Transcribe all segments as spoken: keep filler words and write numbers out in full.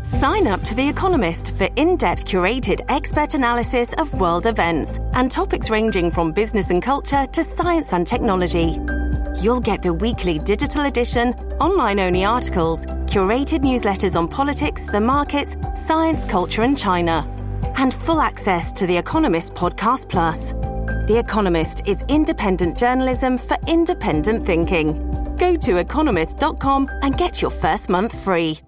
Sign up to The Economist for in-depth curated expert analysis of world events and topics ranging from business and culture to science and technology. You'll get the weekly digital edition, online-only articles, curated newsletters on politics, the markets, science, culture and China, and full access to The Economist Podcast Plus. The Economist is independent journalism for independent thinking. Go to economist dot com and get your first month free.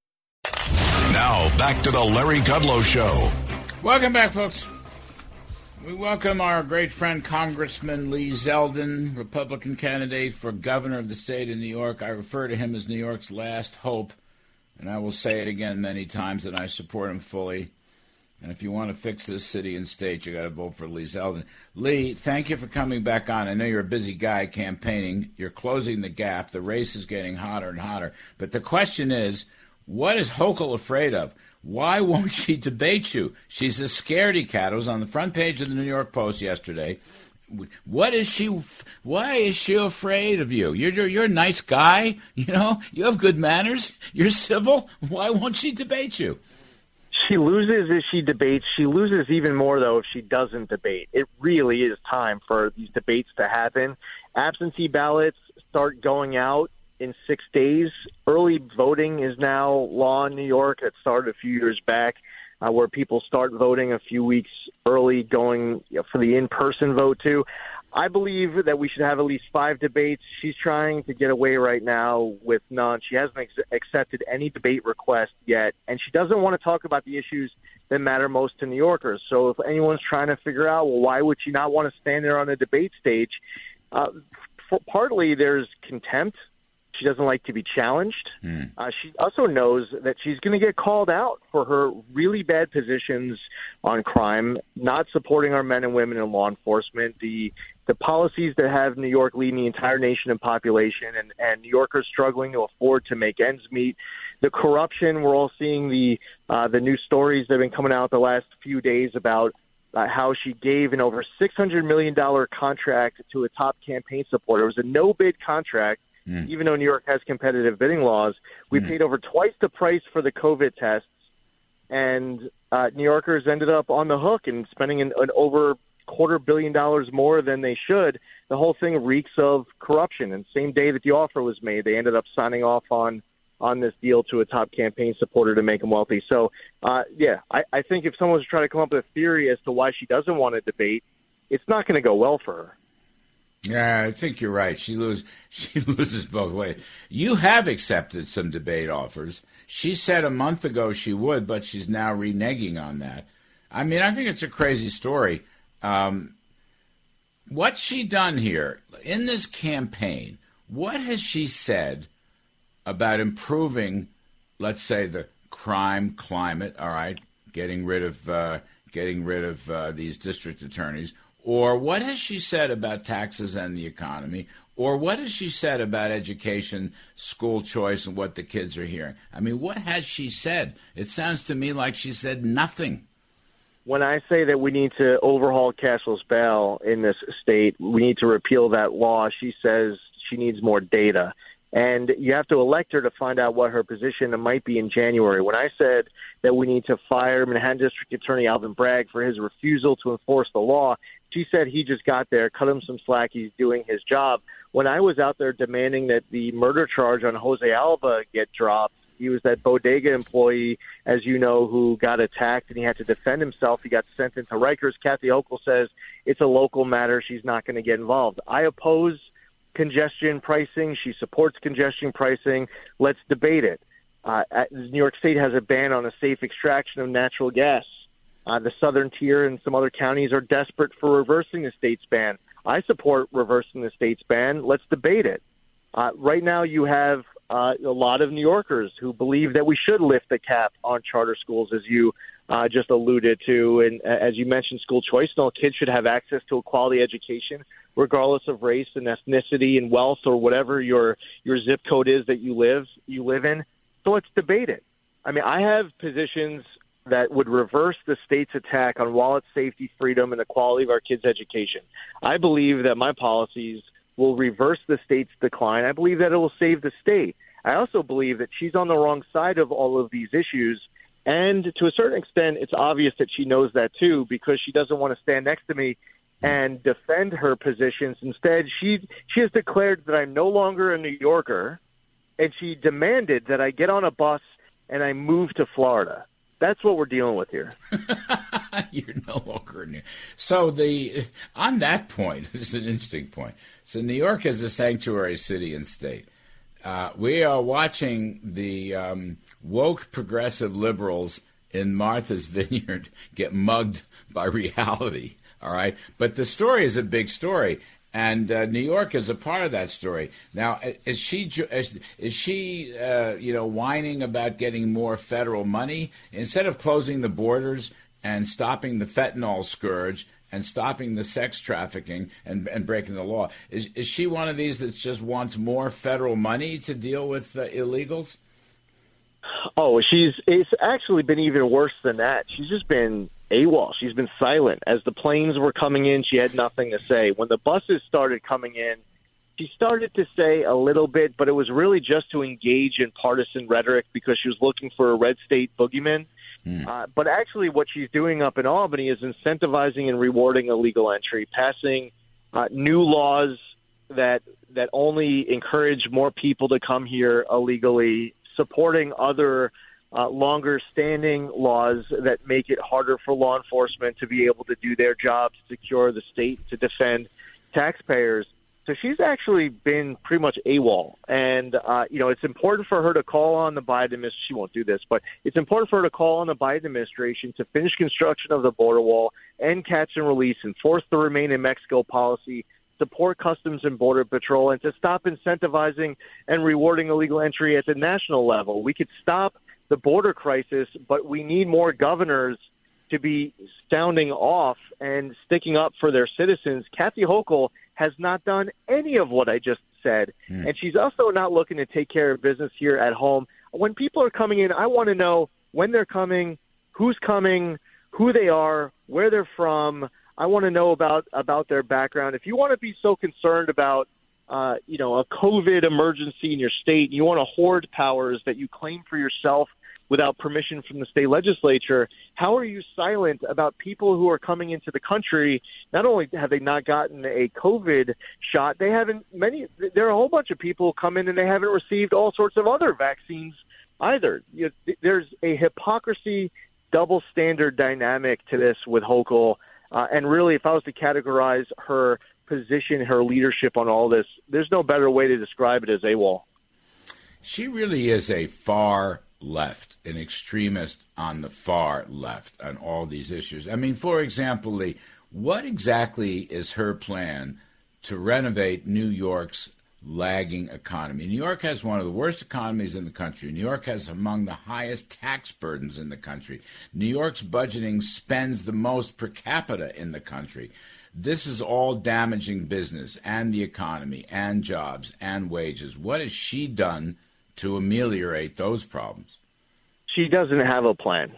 Now, back to the Larry Kudlow Show. Welcome back, folks. We welcome our great friend, Congressman Lee Zeldin, Republican candidate for governor of the state of New York. I refer to him as New York's last hope, and I will say it again many times that I support him fully. And if you want to fix this city and state, you got to vote for Lee Zeldin. Lee, thank you for coming back on. I know you're a busy guy campaigning. You're closing the gap. The race is getting hotter and hotter. But the question is, what is Hochul afraid of? Why won't she debate you? She's a scaredy cat. It was on the front page of the New York Post yesterday. What is she? Why is she afraid of you? You're, you're you're a nice guy. You know, you have good manners. You're civil. Why won't she debate you? She loses if she debates. She loses even more, though, if she doesn't debate. It really is time for these debates to happen. Absentee ballots start going out in six days. Early voting is now law in New York. It started a few years back, uh, where people start voting a few weeks early, going you know, for the in-person vote, too. I believe that we should have at least five debates. She's trying to get away right now with none. She hasn't ex- accepted any debate request yet, and she doesn't want to talk about the issues that matter most to New Yorkers. So if anyone's trying to figure out, well, why would she not want to stand there on a debate stage, uh, for, partly there's contempt. She doesn't like to be challenged. Mm. Uh, she also knows that she's going to get called out for her really bad positions on crime, not supporting our men and women in law enforcement, the the policies that have New York leading the entire nation in population, and, and New Yorkers struggling to afford to make ends meet, the corruption. We're all seeing the uh, the news stories that have been coming out the last few days about uh, how she gave an over six hundred million dollars contract to a top campaign supporter. It was a no-bid contract. Mm. Even though New York has competitive bidding laws, we mm. paid over twice the price for the COVID tests, and uh, New Yorkers ended up on the hook and spending an, an over quarter billion dollars more than they should. The whole thing reeks of corruption. And same day that the offer was made, they ended up signing off on on this deal to a top campaign supporter to make him wealthy. So, uh, yeah, I, I think if someone's trying to come up with a theory as to why she doesn't want to debate, it's not going to go well for her. Yeah, I think you're right. She loses. She loses both ways. You have accepted some debate offers. She said a month ago she would, but she's now reneging on that. I mean, I think it's a crazy story. Um, what's she done here in this campaign? What has she said about improving, let's say, the crime climate? All right, getting rid of uh, getting rid of uh, these district attorneys. Or what has she said about taxes and the economy? Or what has she said about education, school choice, and what the kids are hearing? I mean, what has she said? It sounds to me like she said nothing. When I say that we need to overhaul cashless bail in this state, we need to repeal that law, she says she needs more data. And you have to elect her to find out what her position might be in January. When I said that we need to fire Manhattan District Attorney Alvin Bragg for his refusal to enforce the law, she said he just got there, cut him some slack, he's doing his job. When I was out there demanding that the murder charge on Jose Alba get dropped, he was that bodega employee, as you know, who got attacked and he had to defend himself. He got sent into Rikers. Kathy Hochul says it's a local matter. She's not going to get involved. I oppose congestion pricing. She supports congestion pricing. Let's debate it. Uh, New York State has a ban on the safe extraction of natural gas. Uh, the Southern Tier and some other counties are desperate for reversing the state's ban. I support reversing the state's ban. Let's debate it. Uh, right now you have uh, a lot of New Yorkers who believe that we should lift the cap on charter schools, as you uh, just alluded to. And uh, as you mentioned, school choice, and all kids should have access to a quality education, regardless of race and ethnicity and wealth or whatever your your zip code is that you live you live in. So let's debate it. I mean, I have positions that would reverse the state's attack on wallet safety, freedom, and the quality of our kids' education. I believe that my policies will reverse the state's decline. I believe that it will save the state. I also believe that she's on the wrong side of all of these issues. And to a certain extent, it's obvious that she knows that, too, because she doesn't want to stand next to me and defend her positions. Instead, she she has declared that I'm no longer a New Yorker, and she demanded that I get on a bus and I move to Florida. That's what we're dealing with here. You're no longer in New York. So the on that point, this is an interesting point. So New York is a sanctuary city and state. Uh, we are watching the um, woke progressive liberals in Martha's Vineyard get mugged by reality. All right, but the story is a big story, and uh, New York is a part of that story. Now, is she is, is she uh, you know whining about getting more federal money instead of closing the borders and stopping the fentanyl scourge and stopping the sex trafficking and, and breaking the law? Is is she one of these that just wants more federal money to deal with uh, illegals? Oh, she's it's actually been even worse than that. She's just been AWOL. She's been silent. As the planes were coming in, she had nothing to say. When the buses started coming in, she started to say a little bit, but it was really just to engage in partisan rhetoric because she was looking for a red state boogeyman. Mm. Uh, but actually what she's doing up in Albany is incentivizing and rewarding illegal entry, passing uh, new laws that that only encourage more people to come here illegally, supporting other uh, longer-standing laws that make it harder for law enforcement to be able to do their job, to secure the state, to defend taxpayers. So she's actually been pretty much AWOL. And, uh, you know, it's important for her to call on the Biden administration. She won't do this, but it's important for her to call on the Biden administration to finish construction of the border wall, end catch and release, enforce the Remain in Mexico policy, support Customs and Border Patrol, and to stop incentivizing and rewarding illegal entry at the national level. We could stop the border crisis, but we need more governors to be sounding off and sticking up for their citizens. Kathy Hochul has not done any of what I just said, mm. and she's also not looking to take care of business here at home. When people are coming in, I want to know when they're coming, who's coming, who they are, where they're from. I want to know about, about their background. If you want to be so concerned about, uh, you know, a COVID emergency in your state, and you want to hoard powers that you claim for yourself without permission from the state legislature, how are you silent about people who are coming into the country? Not only have they not gotten a COVID shot, they haven't many. There are a whole bunch of people come in and they haven't received all sorts of other vaccines either. You know, there's a hypocrisy, double standard dynamic to this with Hochul. Uh, and really, if I was to categorize her position, her leadership on all this, there's no better way to describe it as AWOL. She really is a far left, an extremist on the far left on all these issues. I mean, for example, Lee, what exactly is her plan to renovate New York's lagging economy? New York has one of the worst economies in the country. New York has among the highest tax burdens in the country. New York's budgeting spends the most per capita in the country. This is all damaging business and the economy and jobs and wages. What has she done to ameliorate those problems? She doesn't have a plan.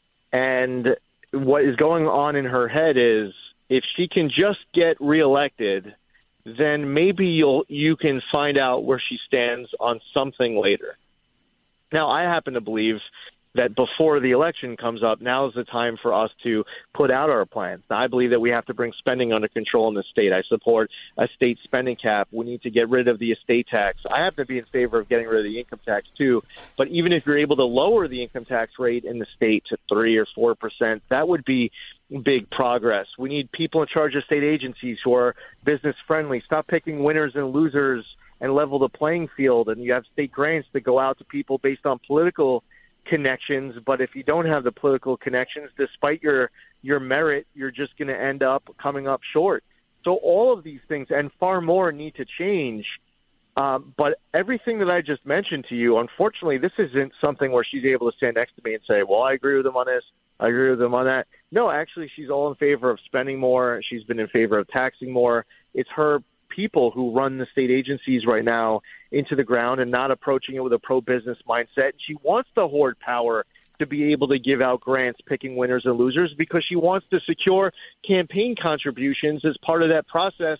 And what is going on in her head is if she can just get reelected, then maybe you'll you can find out where she stands on something later. Now, I happen to believe that before the election comes up, now is the time for us to put out our plans. Now, I believe that we have to bring spending under control in the state. I support a state spending cap. We need to get rid of the estate tax. I happen to be in favor of getting rid of the income tax, too. But even if you're able to lower the income tax rate in the state to three or four percent, that would be big progress. We need people in charge of state agencies who are business-friendly. Stop picking winners and losers and level the playing field. And you have state grants that go out to people based on political connections, but if you don't have the political connections, despite your your merit, you're just going to end up coming up short. So all of these things and far more need to change. Um, but everything that I just mentioned to you, unfortunately, this isn't something where she's able to stand next to me and say, well, I agree with them on this, I agree with them on that. No, actually, she's all in favor of spending more. She's been in favor of taxing more. It's her people who run the state agencies right now into the ground and not approaching it with a pro-business mindset. She wants to hoard power to be able to give out grants, picking winners and losers, because she wants to secure campaign contributions as part of that process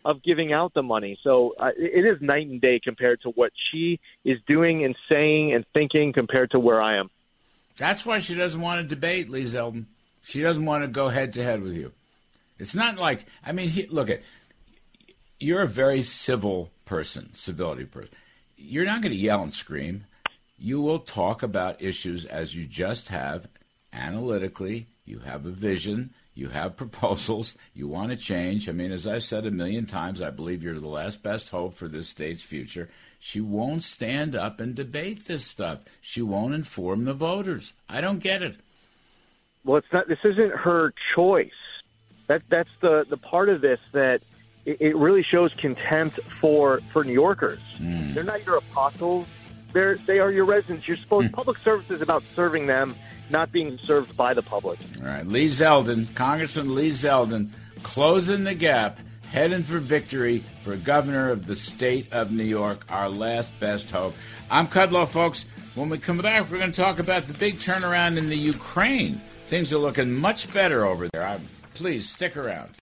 of giving out the money. So uh, it is night and day compared to what she is doing and saying and thinking compared to where I am. That's why she doesn't want to debate, Lee Zeldin. She doesn't want to go head-to-head with you. It's not like, I mean, he, look, at you're a very civil person, civility person. You're not going to yell and scream. You will talk about issues as you just have, analytically. You have a vision. You have proposals. You want to change. I mean, as I've said a million times, I believe you're the last best hope for this state's future. She won't stand up and debate this stuff. She won't inform the voters. I don't get it. Well, it's not. This isn't her choice. That that's the, the part of this that it, it really shows contempt for, for New Yorkers. Mm. They're not your apostles. They're they are your residents. You're supposed mm. public service is about serving them, not being served by the public. All right, Lee Zeldin, Congressman Lee Zeldin, closing the gap, heading for victory for governor of the state of New York, our last best hope. I'm Kudlow, folks. When we come back, we're going to talk about the big turnaround in the Ukraine. Things are looking much better over there. I, please stick around.